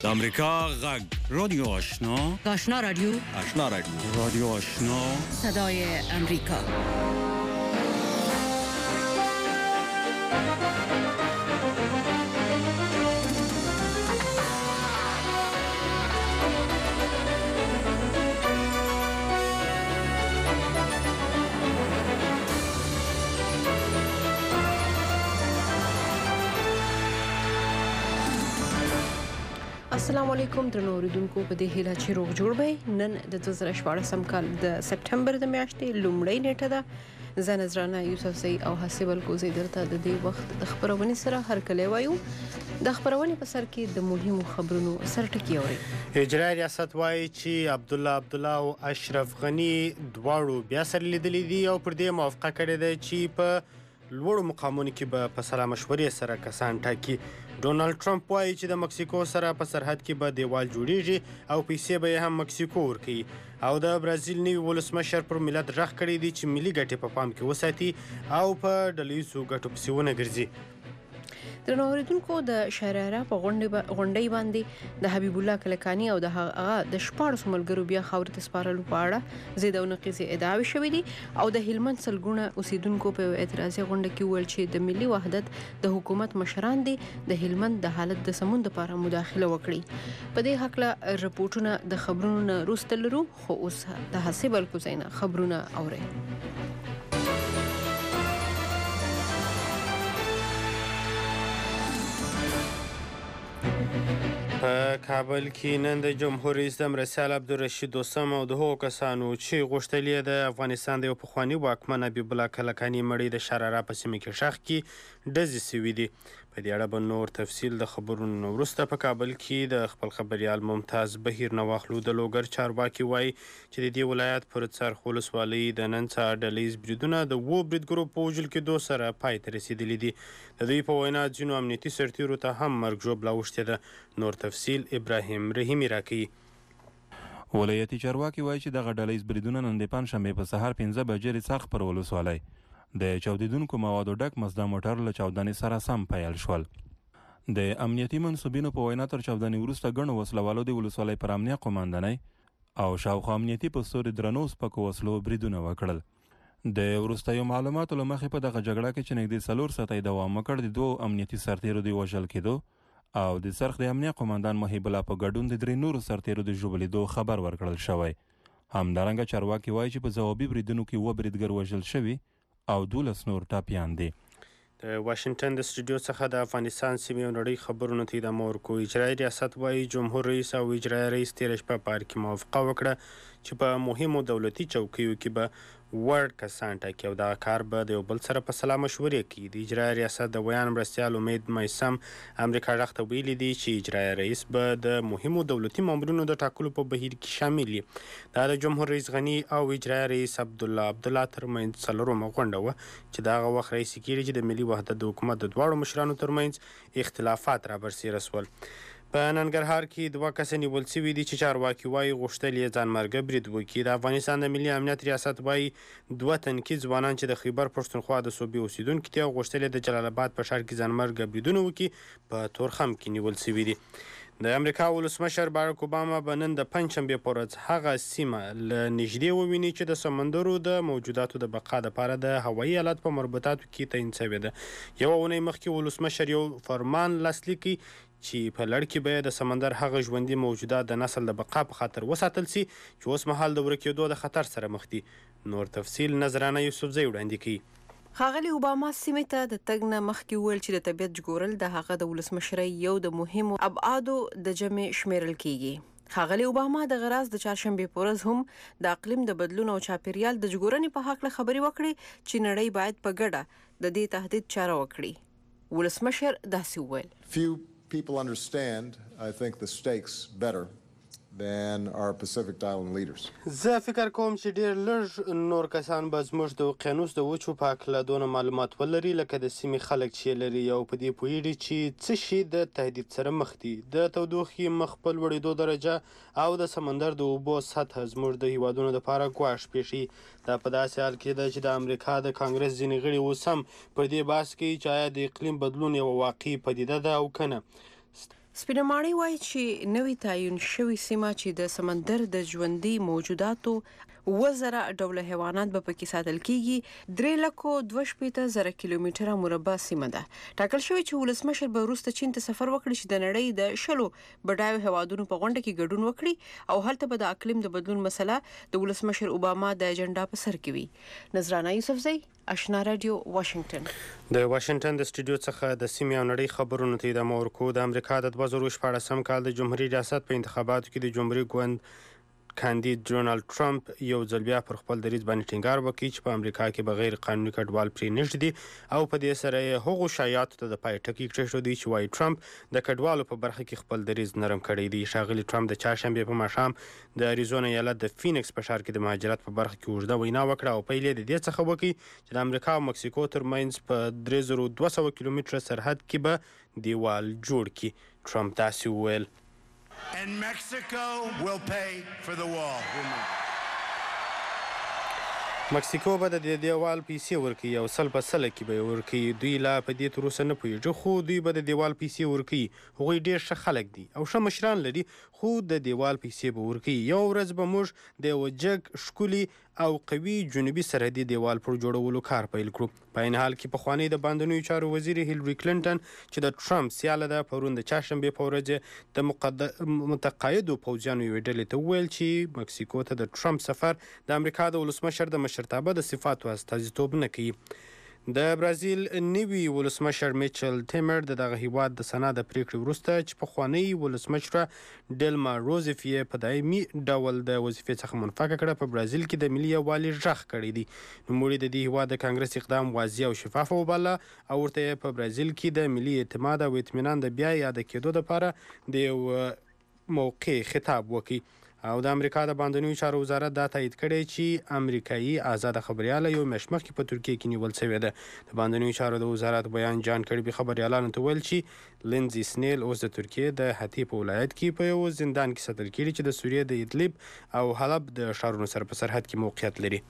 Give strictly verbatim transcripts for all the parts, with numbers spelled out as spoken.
د امریکا غږ رادیو آشنا آشنا رادیو آشنا رادیو رادیو آشنا صدای امریکا. السلام علیکم درنو اوریدونکو، په دې هیله چې روغ جوړ به. نن د دوه زره شپاړسم کال د سپټمبر د میاشتې لومړۍ نیټه ده. زه نذرانه یوسف زئی او حسیب الکوزی درته د دې وخت د خبرونې سره هرکلی وایو. د خبرونې په سر کې د مهمو خبرونو سرټکی اوري. اجرایي ریاست وایي چې عبدالله عبدالله او اشرف غنی دواړو بیا سره لیدلي دي او پر دې موافقه کړې ده چې په لوړو مقامونو کې به په سلا مشورې سره کسان ټاکي. ډونالډ ټرمپ وایي چې د مکسیکو سره په سرحد کې به دیوال جوړیږي او پیسې به یې هم مکسیکو ورکوي. او د برازیل نوي ولسمشر پر ملت غږ کړی دی چې ملي ګټې په پام کې وساتي او په ډلهییزو ګټو پسې ونه ګرځي. درنو اوریدونکو، د شهریاره په غونډۍ باندې د حبیب الله کلکاني او د هغه د شپاړسو ملګرو بیا خاورې ته سپارلو په اړه زیات او نقیضې ادعاوې شوې دي. او د هلمند سلګونه اوسیدونکو په اعتراضي غونډه کې وویل چې د ملي وحدت د حکومت مشران دي د هلمند د حالت د سمون لپاره مداخله وکړي. په دې هکله رپورټونه د خبرونو نه وروسته لرو، خو اوس د حسیب الکوزی نه خبرونه اورئ. په کابل کې نن د جمهور رئیس د مرسیال عبدالرشید دوستم او د هغو کسانو چې غوښتل یې د افغانستان د یو پخواني واکمن حبیب الله کلکاني مړی د شهریاره په سیمه کې ښخ کړي ډزې سوي دي. په دې اړه به نور تفصیل د خبرونو نه وروسته. په کابل کې د خپل خبریال ممتاز بهیر نه واخلو. د لوګر چارواکي وایي چې د دې ولایت پر څرخ ولسوالۍ د نن سهار ډلهییز بریدونه د اوو بریدګرو په وژل کېدو سره پای ته رسېدلي دي. د دوی په وینا ځینو امنیتي سرتیرو ته هم مرګ ژوبله اوښتې ده. نور تفصیل ابراهیم رحیمي راکوي. ولایتي چارواکي وایي چې دغه ډلهییز بریدونه نن د پنجشنبې په سهار پنځه بجې څرخ پر ولسوالۍ د چاودیدونکو موادو ډک مزده موټر له چاودنې سره سم پیل شول. د امنیتي منصوبینو په وینا تر چاودنې وروسته ګڼو وسلوالو د ولسوالۍ پر امنیه قوماندنۍ او شاوخوا امنیتي پستوري درنو سپکو وسلو بریدونه وکړل. د وروستیو معلوماتو له مخې په دغه جګړه کې چې نږدې څلور ساعته دوام وکړ د دوو امنیتي سرتیرو د وژل کېدو او د څرخ د امنیه قوماندان محیب الله په ګډون د درې نورو سرتیرو د ژوبلېدو خبر ورکړل شوی. همدارنګه چارواکي وایي چې په ځوابي بریدونو کې اووه بریدګر وژل شوي او دولس نور ټاپیان دي. د واشنگټن د سټوډیو څخه د افغانستان سیمې او نړۍ خبرونو ته ادامه ورکوو. اجرایي ریاست وایي جمهور رئیس او اجرایي رئیس تېره شپه په کې موافقه وکړه چې په مهمو دولتي چوکیو کې به وړ کسان ټاکي او دغه کار به د یو بل سره په سلا مشورې کوي. د اجرایي ریاست د ویان مرستیال امید میسم امریکا غږ ته ویلي دي چې اجرایي رئیس به د مهمو دولتي مامورینو د ټاکلو په بهیر کې شامل وي. دا د جمهور رئیس غني او اجرایي رئیس عبدالله عبدالله ترمنځ څلورمه غونډه وه چې دغه وخت رئیس کېږي چې د ملي وحدت د حکومت د دواړو مشرانو ترمنځ اختلافات رابرسېره سول. په ننګرهار کې دوه کسه نیول سوي دي چې چارواکي وایي غوښتل یې ځانمرګه برید وکړي. د افغانستان د ملي امنیت ریاست وایي دوه تنکي ځوانان چې د خیبر پښتونخوا د صوبې اوسیدونکي دي او غوښتل یې د جلال آباد په ښار کې ځانمرګه بریدونه وکړي په تورخم کې نیول سوي دي. د امریکا ولسمشر باراک اوباما به نن د پنجشنبې په ورځ هغه سیمه له نږدې وویني چې د سمندرو د موجوداتو د بقا دپاره د هوایي حالت په مربوطاتو کې تعیین شوې ده. یوه اونۍ مخکې ولسمشر یو فرمان لاسلیک کړي چې په لړ کې به د سمندر هغه ژوندي موجودات د نسل د بقا په خاطر وساتل سي چې اوس مهال د ورکېدو د خطر سره مخ دي. نور تفصیل نظرانه یوسف زئی وړاندې کوي. ښاغلي اوباما سیمې ته د تګ نه مخکې وویل چې د طبیعت ژغورل د هغه د ولسمشرۍ یو د مهمو ابعادو د جمع شمیرل کیږي. ښاغلي اوباما د غراز د چهارشنبې په ورځ هم د اقلیم د بدلون او چاپیریال د ژغورنې په هکله خبرې وکړې چې نړۍ باید په ګډه د دې تهدید چاره وکړي. ولسمشر داسې وویل: Few people understand, I think, the stakes better than our Pacific Island leaders. زه فکر کوم چې ډېر لږ نور کسان به زموږ د اوقیانوس د وچو په هکله دونه معلومات ولري لکه د سیمې خلک چې لري او په دې پوهېږي چې څه شي د تهدید سره مخ دي. د تودوخې مخ په لوړېدو درجه او د سمندر د اوبو سطحه زموږ د هیوادونو دپاره ګواښ پېښوي. دا په داسې حال کې ده چې د امریکا د کانګرس ځینې غړي اوس هم پر دې بحث کوي چې آیا د اقلیم بدلون یوه واقعي پدیده ده او که نه. سپینماړی وایي چې نوې تعین شوې سیمه چې د سمندر د ژوندۍ موجوداتو وزره ډوله حیوانات به پکې ساتل کیږي درې لکو دوه شپېته زره کیلومتره مربع سیمه ده. ټاکل شوی چې ولسمشر به وروسته چین ته سفر وکړي چې د نړۍ د شلو بډایو هیوادونو په غونډه کې ګډون وکړي او هلته به د اقلیم د بدلون مسله د ولسمشر اوباما د اجنډا په سر کې وي. نظرانه یوسفزئی، آشنا رادیو، واشنگټن. د واشنگټن د سټوډیو څخه د سیمې او نړۍ خبرونو ته د مورکو د امریکا د دوه زره شپاړسم کال د جمهوریت ریاست په انتخاباتو کې د جمهوریت ګوند کاندید ډونالد ټرمپ یو ځل بیا پر خپل دریځ باندې ټینګار وکړي چې په امریکا کې بغیر قانوني کډوال پرې نږدي او په دې سره یې هغو شایعاتو ته د پای ټکی کېښودی چې وایي ټرمپ د کډوالو په برخه کې خپل دریځ نرم کړی دی. ښاغلي ټرمپ د چهارشنبې په ماښام د اریزونا ایالت د فینکس په ښار کې د مهاجرت په برخه کې اوږده وینا وکړه او پیل یې د دې څخه وکړي چې د امریکا او مکسیکو ترمنځ په درې زره دوه سوه کیلومتره سرحد کې به دیوال جوړ کړي. ټرمپ داسې وویل: And Mexico will pay for the wall. مکسیکو به د دې دیوال پیسې ورکوي او سل په سله کې به یې ورکوي. دوی لا په دې تر اوسه نه پوهېږي خو دوی به د دیوال پیسې ورکوي. هغوی ډېر ښه خلک دي او ښه مشران لري خو د دیوال پیسې به ورکوي. یو ورځ به موږ د یوه جګ ښکلي او قوي جنوبي سرحدي دیوال پر جوړولو کار پیل کړو. په این حال کې پخوانۍ د باندنیو چارو وزیر هیلري کلینټن چې د ټرمپ سیاله ده پرون د چهارشنبې په ورځ د مقد... متقاعدو پوځیانو یوې ډلې ته وویل چې مکسیکو ته د ټرمپ سفر د امریکا د ولسمشر د مشرتابه د صفاتو استازیتوب نه کوي. د برازیل نوي ولسمشر میچل تیمر د دغه هیواد د سنا د پریکړې وروسته چې پخوانۍ ولسمشره ډیلما روزیف یې په دایمي ډول د وظیفې څخه منفکه کړه په برازیل کې د ملي یووالي غږ کړی دی. نوموړي د دې هیواد د کانګرس اقدام واضح او شفاف وباله او ورته یې په برازیل کې د ملي اعتماد او اطمینان د بیا یاده کېدو لپاره د یو موقع خطاب وکړي. او د امریکا د باندنیو چارو وزارت دا تایید کړی چې امریکایي آزاده خبریاله یو میاشت مخکې په ترکیه کې نیول شوې ده. د باندنیو چارو د وزارت بیان جان کربي خبریالانو ته ویل چې لینزي سنیل اوس د ترکیې د حتی په ولایت کې په یو زندان کې ساتل کېږي چې د سوریې د ادلب او حلب د ښارونو سره په سرحد کې موقعیت لري.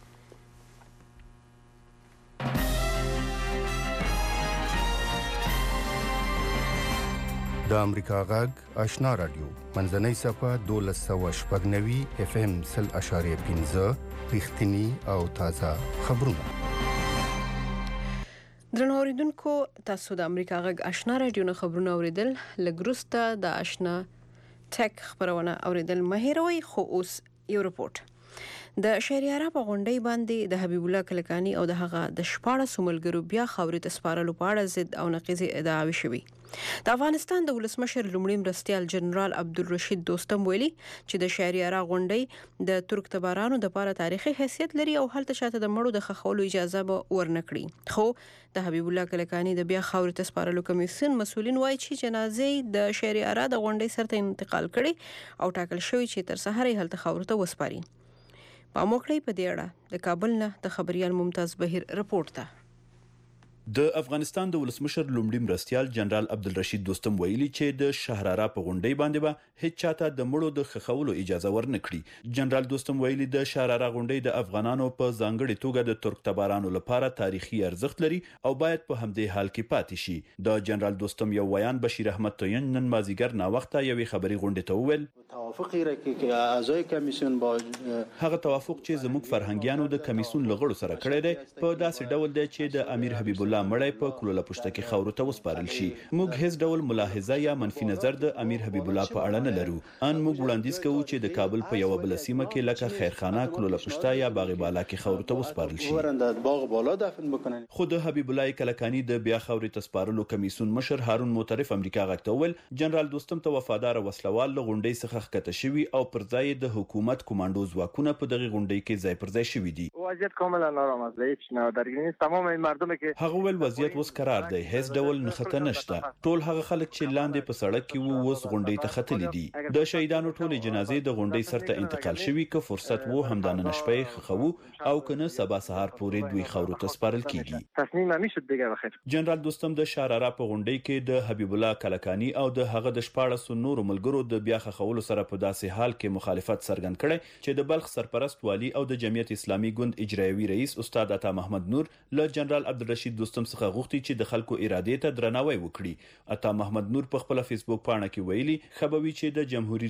د امریکا غږ آشنا رادیو منځنۍ صفحه دولس سوه شپږ نوي اف ام سل اشاریه پنځه رښتینی او تازه خبرونه. درنو اوریدونکو، تاسو د امریکا غږ آشنا رادیو نه خبرونه اوریدل. لږ وروسته د آشنا ټک خبرونه اوریدل مه هېروئ. خو اوس یو رپورټ. د شهریاره په غونډۍ باندې د حبیب الله کلکاني او د هغه د شپاړسو ملګرو بیا خاورې ته سپارلو په اړه ضد او نقیضې ادعاوې شوي. د افغانستان د ولسمشر لومړي مرستیال جنرال عبدالرشید دوستم ویلي چې د شهریاره غونډۍ د ترک تبارانو د لپاره تاریخي حیثیت لري او هلته شاته د مړو د ښخولو اجازه به ورنکړي. خو د حبیب الله کلکاني د بیا خاورې ته سپارلو کمیسیون مسؤلین وایي چې جنازې د شهریاره د غونډۍ سر ته انتقال کړي او ټاکل شوی چې تر سهار یې هلته خاورو ته وسپاري. په موکړی په دې اړه د کابل نه د خبريال ممتاز بهیر رپورټ ده. د افغانستان د ولسمشر لومړي مرستیال جنرال عبدالرشید دوستم ویلي چې د شهراره په غونډۍ باندې به هیڅ چاته د مړو د خخولو اجازه ورنکړي. جنرال دوستم ویلي د شهراره غونډۍ د افغانانو په ځانګړي توګه د ترک تبارانو لپاره تاریخي ارزښت لري او باید په همدې حال کې پاتې شي. د جنرال دوستم یو ویان بشیر احمد توین نن مازیګر نا وخته یوې خبري غونډې ته وویل توافقی را که اعضای کمیسیون با هغه توافق چې زموږ فرهنګیانو د کمیسیون لغړو سره کړی دی په داسې ډول دی چې د امیر حبیب الله مړی په کلوله پښته کې خاورو ته وسپارل شي. موږ هیڅ ډول ملاحظه یا منفي نظر د امیر حبیب الله په اړه نه لرو. ان موږ وړاندیز کوو چې د کابل په یو بل سیمه کې لکه خیرخانه، کلوله پښته یا باغ بالا کې خاورو ته وسپارل شي. ورنده باغ بالا دفن بکنن. خود حبیب الله کلکانی د بیا خاورې ته سپارلو کمیسیون مشر هارون معترف امریکا غږ ته وویل جنرال دوستم ته وفادار وسلوال له غونډۍ څخه ښکته شوي او پر ځای د حکومت کمانډو ځواکونه په دغه غونډۍ کې ځای پر ځای شوي دي. وضعیت کاملا نارام است. هیچ نه درگیری نیست. تمام این مردمی که هغه ول وضعیت وس قرار دی، هیڅ ډول نخته نشته. ټول هغه خلک چې لاندې په سړک کې وو اوس غونډۍ ته ختلي دي. د شهیدانو ټولې جنازې د غونډۍ سر ته انتقال شوي که فرصت وو همدانه نشپې خخو او کنه سبا سهار پورې دوی خاورو ته سپارل کیږي. تصمیم نمیشد دیگه بخیر. جنرال دوستم د شهراره په غونډۍ کې د حبیب الله کلکانی او د هغه د شپاړسو نورو ملګرو د بیا خخولو سره په داسې حال کې مخالفت څرګند کړي چې د بلخ سرپرست والی او د جمعیت اسلامي ګوند اجرایوي رئیس استاد عطا محمد نور له جنرال عبدالرشید دوستم څخه غوښتي چې د خلکو ارادې ته درناوی وکړي. عطا محمد نور په خپل فیسبوک پاڼه کې ویلي خبروي چې د جمهوریت